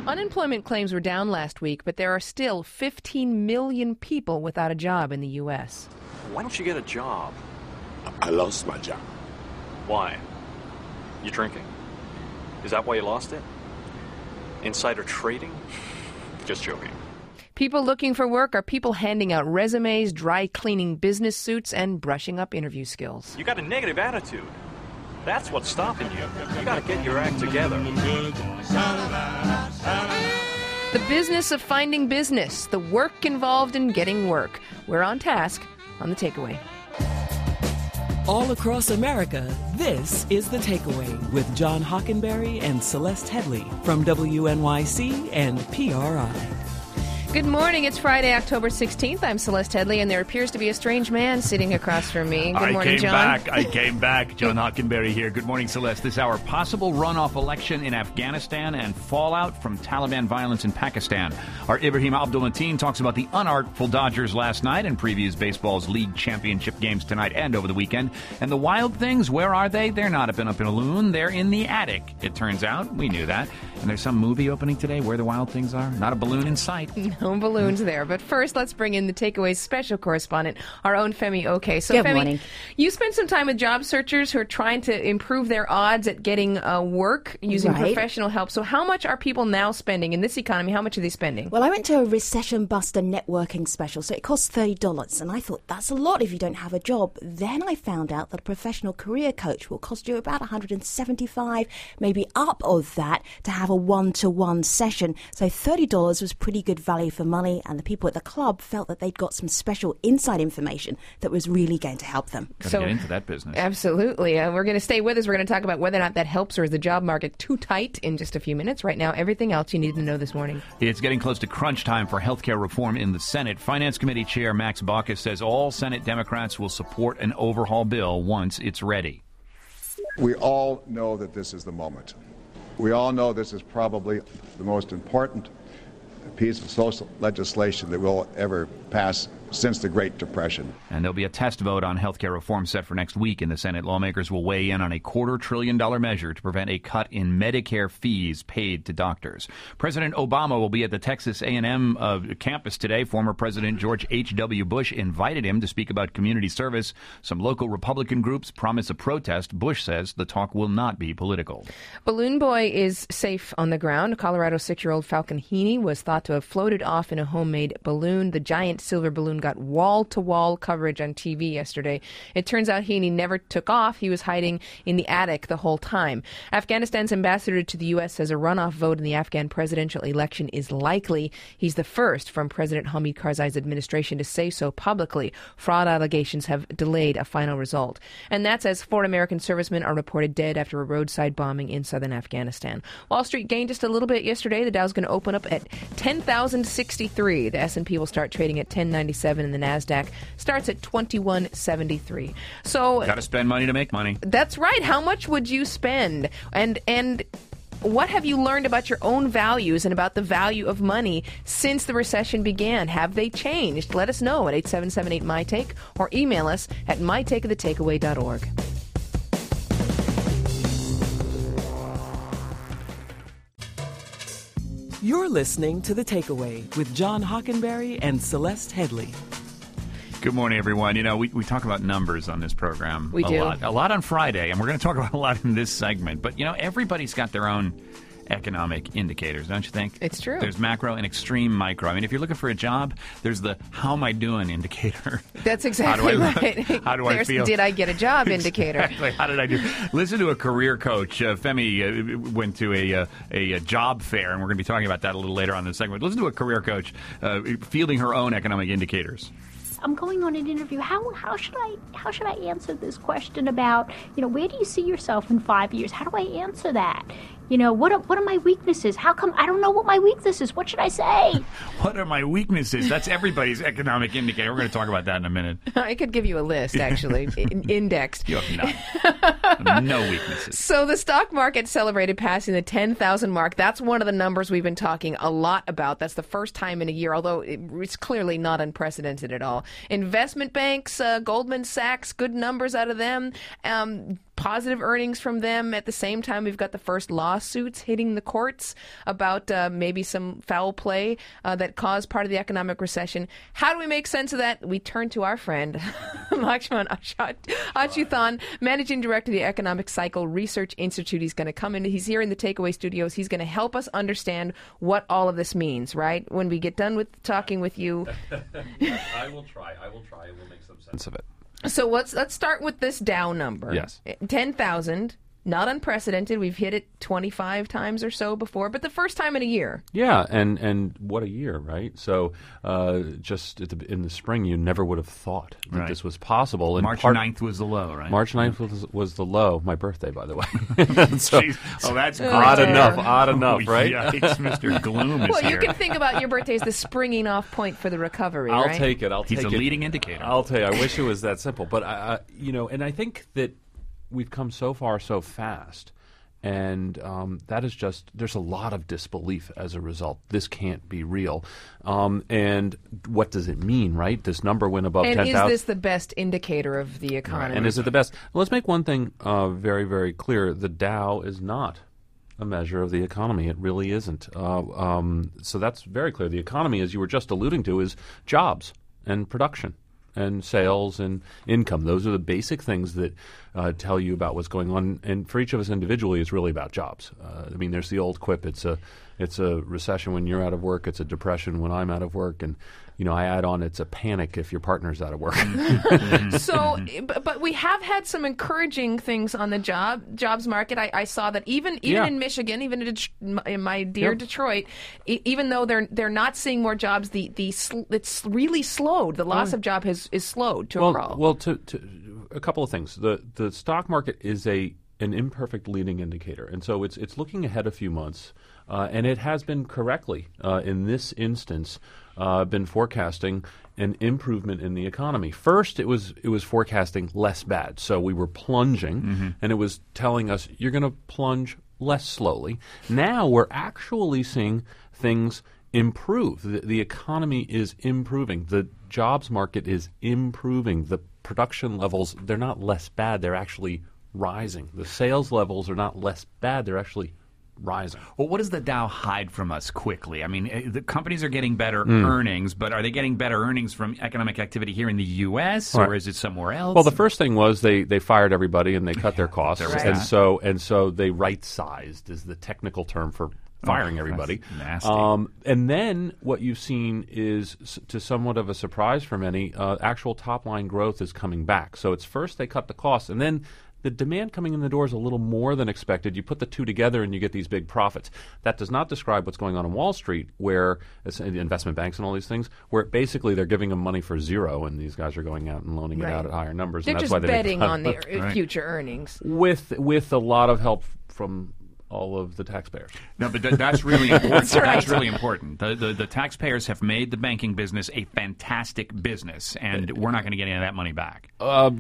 Unemployment claims were down last week, but there are still 15 million people without a job in the U.S. Why don't you get a job? I lost my job. Why? You drinking? Is that why you lost it? Insider trading? Just joking. People looking for work are people handing out resumes, dry cleaning business suits, and brushing up interview skills. You got a negative attitude. That's what's stopping you. You got to get your act together. The business of finding business, the work involved in getting work. We're on task on The Takeaway. All across America, this is The Takeaway with John Hockenberry and Celeste Headley from WNYC and PRI. Good morning. It's Friday, October 16th. I'm Celeste Headley, and there appears to be a strange man sitting across from me. Good morning, John. I came back. John Hockenberry here. Good morning, Celeste. This hour, possible runoff election in Afghanistan and fallout from Taliban violence in Pakistan. Our Ibrahim Abdul-Mateen talks about the unartful Dodgers last night and previews baseball's league championship games tonight and over the weekend. And the Wild Things, where are they? They're not up in a balloon. They're in the attic, it turns out. We knew that. And there's some movie opening today where the Wild Things are. Not a balloon in sight. No balloons there. But first, let's bring in the Takeaway's special correspondent, our own Femi Oke. So, Good Femi, morning. You spent some time with job searchers who are trying to improve their odds at getting work using professional help. So how much are people now spending in this economy? How much are they spending? Well, I went to a Recession Buster networking special, so it costs $30. And I thought, that's a lot if you don't have a job. Then I found out that a professional career coach will cost you about $175, maybe up of that, to have a one-to-one session. So $30 was pretty good value for money, and the people at the club felt that they'd got some special inside information that was really going to help them. Gotta get into that business. Absolutely. We're going to stay with us. We're going to talk about whether or not that helps, or is the job market too tight, in just a few minutes. Right now, everything else you need to know this morning. It's getting close to crunch time for health care reform in the Senate. Finance Committee Chair Max Baucus says all Senate Democrats will support an overhaul bill once it's ready. We all know that this is the moment. We all know this is probably the most important piece of social legislation that we'll ever pass since the Great Depression. And there'll be a test vote on health care reform set for next week in the Senate. Lawmakers will weigh in on a $250 billion measure to prevent a cut in Medicare fees paid to doctors. President Obama will be at the Texas A&M campus today. Former President George H.W. Bush invited him to speak about community service. Some local Republican groups promise a protest. Bush says the talk will not be political. Balloon Boy is safe on the ground. Colorado 6-year-old Falcon Heaney was thought to have floated off in a homemade balloon. The giant silver balloon got wall-to-wall coverage on TV yesterday. It turns out Heaney never took off. He was hiding in the attic the whole time. Afghanistan's ambassador to the U.S. says a runoff vote in the Afghan presidential election is likely. He's the first from President Hamid Karzai's administration to say so publicly. Fraud allegations have delayed a final result. And that's as 4 American servicemen are reported dead after a roadside bombing in southern Afghanistan. Wall Street gained just a little bit yesterday. The Dow's going to open up at 10,063. The S&P will start trading at 1097, and the NASDAQ starts at 2173. So Got to spend money to make money. That's right. How much would you spend? And what have you learned about your own values and about the value of money since the recession began? Have they changed? Let us know at 877-8MyTake or email us at mytakeofthetakeaway.org. You're listening to The Takeaway with John Hockenberry and Celeste Headley. Good morning, everyone. You know, we talk about numbers on this program We do. A lot on Friday, and we're going to talk about a lot in this segment. But, you know, everybody's got their own economic indicators, don't you think? It's true. There's macro and extreme micro. I mean, if you're looking for a job, there's the how am I doing indicator. That's exactly right. How do I feel? Did I get a job indicator? Exactly. How did I do? Listen to a career coach. Femi went to a job fair, and we're going to be talking about that a little later on in the segment. Listen to a career coach fielding her own economic indicators. I'm going on an interview. How should I answer this question about, where do you see yourself in 5 years? How do I answer that? What are my weaknesses? How come I don't know what my weakness is? What should I say? What are my weaknesses? That's everybody's economic indicator. We're going to talk about that in a minute. I could give you a list, actually, indexed. You have none. No weaknesses. So the stock market celebrated passing the 10,000 mark. That's one of the numbers we've been talking a lot about. That's the first time in a year, although it's clearly not unprecedented at all. Investment banks, Goldman Sachs, good numbers out of them. positive earnings from them. At the same time, we've got the first lawsuits hitting the courts about maybe some foul play that caused part of the economic recession. How do we make sense of that? We turn to our friend, Lakshman Achuthan, Managing Director of the Economic Cycle Research Institute. He's going to come in. He's here in the Takeaway Studios. He's going to help us understand what all of this means, right? When we get done with talking with you. I will try. We'll make some sense of it. So let's start with this Dow number. Yes. 10,000. Not unprecedented. We've hit it 25 times or so before, but the first time in a year. Yeah, and what a year, right? So just in the spring, you never would have thought that this was possible. And March 9th was the low, right? March 9th was the low. My birthday, by the way. So, that's odd enough, right? Yikes, Mr. Gloom is well, here. You can think about your birthday as the springing off point for the recovery, I'll right? take it. He's a leading indicator. I'll tell you. I wish it was that simple, but and I think that we've come so far so fast, and that is just, there's a lot of disbelief as a result. This can't be real. And what does it mean, right? This number went above 10,000. And is this the best indicator of the economy? Right. And is it the best? Well, let's make one thing very, very clear. The Dow is not a measure of the economy. It really isn't. So that's very clear. The economy, as you were just alluding to, is jobs and production and sales and income. Those are the basic things that tell you about what's going on. And for each of us individually, it's really about jobs. There's the old quip: it's a recession when you're out of work. It's a depression when I'm out of work. And I add on, it's a panic if your partner's out of work. So, but we have had some encouraging things on the jobs market. I saw that even in Michigan, even in my dear Detroit, even though they're not seeing more jobs, it's really slowed. The loss of job is slowed to a crawl. Well, to a couple of things. The stock market is an imperfect leading indicator, and so it's looking ahead a few months, and it has been correctly in this instance been forecasting an improvement in the economy. First, it was forecasting less bad, so we were plunging, and it was telling us you're going to plunge less slowly. Now we're actually seeing things improve. The economy is improving. The jobs market is improving. The production levels, they're not less bad. They're actually rising. The sales levels are not less bad. They're actually rising. Well, what does the Dow hide from us quickly? The companies are getting better earnings, but are they getting better earnings from economic activity here in the U.S. or is it somewhere else? Well, the first thing was they fired everybody and they cut their costs, and so they right-sized is the technical term for firing everybody. That's nasty. And then what you've seen is, to somewhat of a surprise for many, actual top-line growth is coming back. So it's first they cut the costs, and then the demand coming in the door is a little more than expected. You put the two together and you get these big profits. That does not describe what's going on Wall Street, where investment banks and all these things, where basically they're giving them money for zero, and these guys are going out and loaning it out at higher numbers. They're and that's just why they betting on their future earnings. With a lot of help from all of the taxpayers. No, but that's really important. That's right. That's really important. The taxpayers have made the banking business a fantastic business, and we're not going to get any of that money back.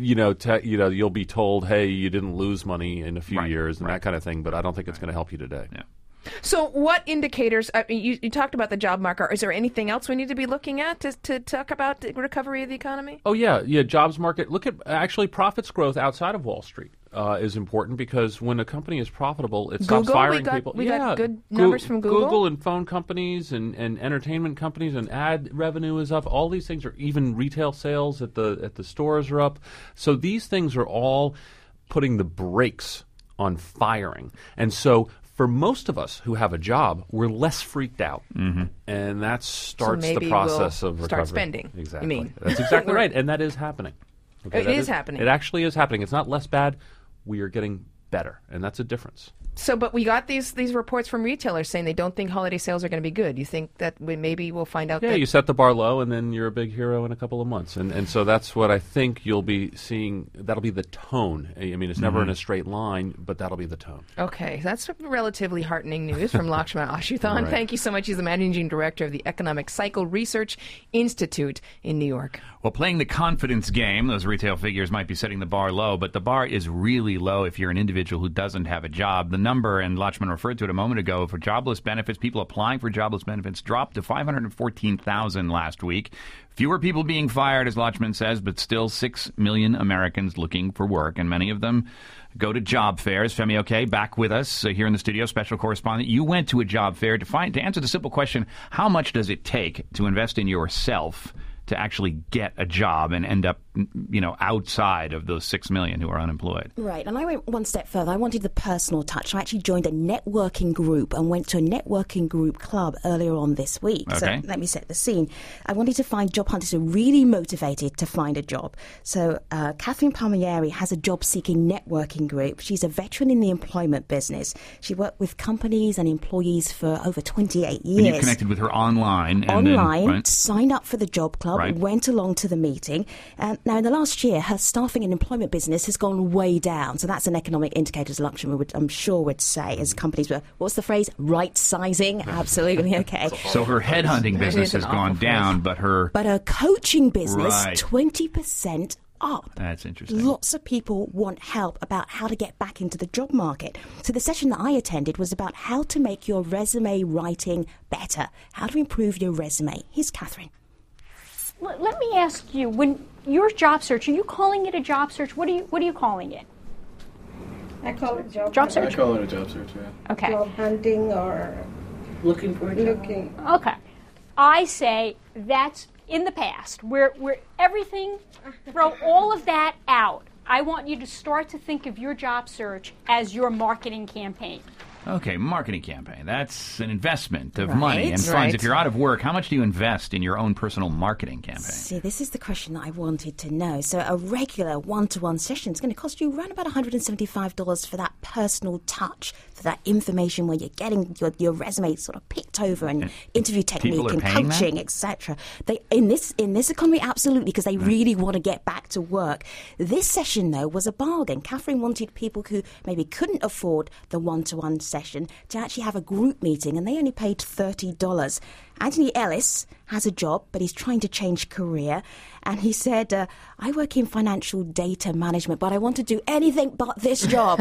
You'll be told, hey, you didn't lose money in a few years and that kind of thing, but I don't think it's going to help you today. Yeah. So what indicators, you talked about the job market. Is there anything else we need to be looking at to talk about the recovery of the economy? Oh, yeah, jobs market. Look at actually profits growth outside of Wall Street is important, because when a company is profitable, it stops firing people. We got good numbers from Google? Google and phone companies and entertainment companies, and ad revenue is up. All these things are, even retail sales at the stores are up. So these things are all putting the brakes on firing. And so for most of us who have a job, we're less freaked out, and that starts the process of recovery. Start spending. Exactly. You mean? That's exactly right, and that is happening. Okay, it is happening. It actually is happening. It's not less bad. We are getting better, and that's a difference. So, but we got these reports from retailers saying they don't think holiday sales are going to be good. You think that maybe we'll find out? Yeah, you set the bar low, and then you're a big hero in a couple of months, and so that's what I think you'll be seeing. That'll be the tone. It's never in a straight line, but that'll be the tone. Okay, that's relatively heartening news from Lakshman Achuthan. Right. Thank you so much. He's the managing director of the Economic Cycle Research Institute in New York. Well, playing the confidence game, those retail figures might be setting the bar low, but the bar is really low if you're an individual who doesn't have a job. The number, and Lakshman referred to it a moment ago, for jobless benefits, people applying for jobless benefits dropped to 514,000 last week. Fewer people being fired, as Lakshman says, but still 6 million Americans looking for work, and many of them go to job fairs. Femi Oke, back with us here in the studio, special correspondent. You went to a job fair to answer the simple question, how much does it take to invest in yourself to actually get a job and end up, outside of those 6 million who are unemployed? Right, and I went one step further. I wanted the personal touch. I actually joined a networking group and went to a networking group club earlier on this week. Okay. So let me set the scene. I wanted to find job hunters who are really motivated to find a job. So Catherine Palmieri has a job-seeking networking group. She's a veteran in the employment business. She worked with companies and employees for over 28 years. And you connected with her online. Signed up for the job club, went along to the meeting. Now, in the last year, her staffing and employment business has gone way down. So that's an economic indicator, as I'm sure would say, as companies were, what's the phrase? Right-sizing? Absolutely, okay. So her headhunting business has gone down, but her coaching business, 20% up. That's interesting. Lots of people want help about how to get back into the job market. So the session that I attended was about how to make your resume writing better, how to improve your resume. Here's Catherine. Let me ask you, when your job search, are you calling it a job search? What are you calling it? I call it job search. I call it a job search, yeah. Okay. Job hunting or looking for a job. Okay. I say that's in the past. We're everything, throw all of that out. I want you to start to think of your job search as your marketing campaign. Okay, marketing campaign. That's an investment of money and funds. If you're out of work, how much do you invest in your own personal marketing campaign? See, this is the question that I wanted to know. So a regular one-to-one session is going to cost you around about $175 for that personal touch, for that information where you're getting your resume sort of picked over and interview technique and coaching, etc. In this economy, absolutely, because they really want to get back to work. This session, though, was a bargain. Catherine wanted people who maybe couldn't afford the one-to-one session to actually have a group meeting, and they only paid $30. Anthony Ellis has a job, but he's trying to change career, and he said, I work in financial data management, but I want to do anything but this job.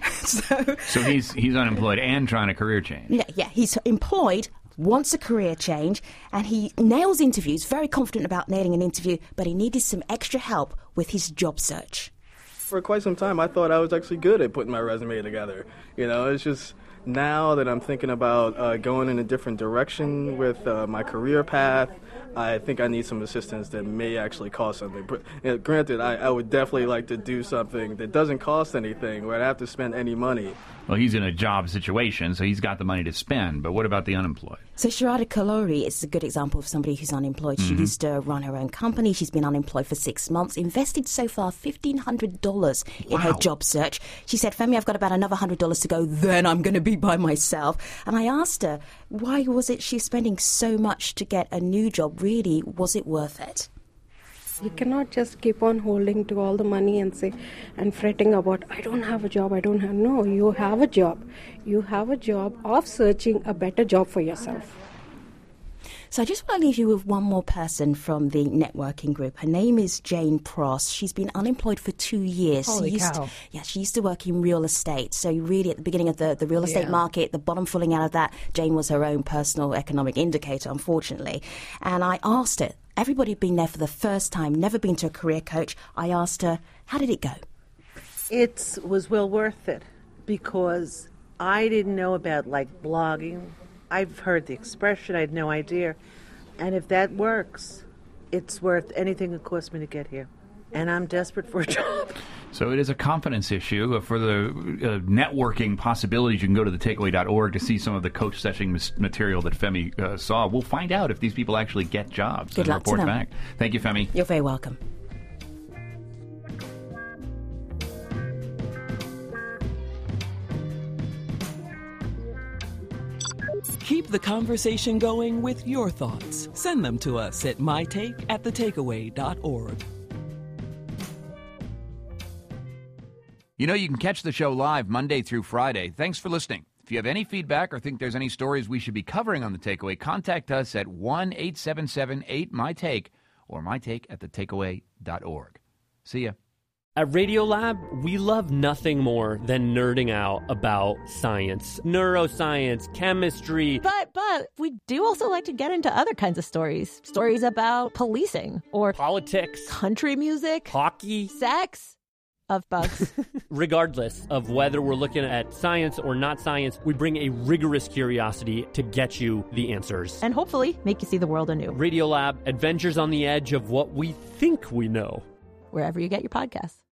So he's unemployed and trying a career change. Yeah, he's employed, wants a career change, and he nails interviews, very confident about nailing an interview, but he needed some extra help with his job search. For quite some time, I thought I was actually good at putting my resume together. It's just now that I'm thinking about going in a different direction with my career path, I think I need some assistance that may actually cost something. But, granted, I would definitely like to do something that doesn't cost anything, where I have to spend any money. Well, he's in a job situation, so he's got the money to spend. But what about the unemployed? So Sharada Kalori is a good example of somebody who's unemployed. She used to run her own company. She's been unemployed for 6 months, invested so far $1,500 in her job search. She said, Femi, I've got about another $100 to go, then I'm going to be by myself. And I asked her, why was it she's spending so much to get a new job? Really, was it worth it? You cannot just keep on holding to all the money and fretting about, I don't have a job, No, you have a job. You have a job of searching a better job for yourself. So I just want to leave you with one more person from the networking group. Her name is Jane Pross. She's been unemployed for 2 years. Holy cow. She used to work in real estate. So really at the beginning of the real estate market, the bottom falling out of that, Jane was her own personal economic indicator, unfortunately. And I asked her, everybody had been there for the first time, never been to a career coach. I asked her, how did it go? It was well worth it because I didn't know about blogging. I've heard the expression, I had no idea. And if that works, it's worth anything it cost me to get here. And I'm desperate for a job. So it is a confidence issue. For the networking possibilities, you can go to thetakeaway.org to see some of the coach session material that Femi saw. We'll find out if these people actually get jobs. Good luck to them. Report back. Thank you, Femi. You're very welcome. Keep the conversation going with your thoughts. Send them to us at mytake@thetakeaway.org. You can catch the show live Monday through Friday. Thanks for listening. If you have any feedback or think there's any stories we should be covering on The Takeaway, contact us at 1-877-8-MyTake or mytake@thetakeaway.org. See ya. At Radiolab, we love nothing more than nerding out about science, neuroscience, chemistry. But we do also like to get into other kinds of stories. Stories about policing or politics, country music, hockey, sex. of bugs. Regardless of whether we're looking at science or not science, we bring a rigorous curiosity to get you the answers. And hopefully make you see the world anew. Radiolab, adventures on the edge of what we think we know. Wherever you get your podcasts.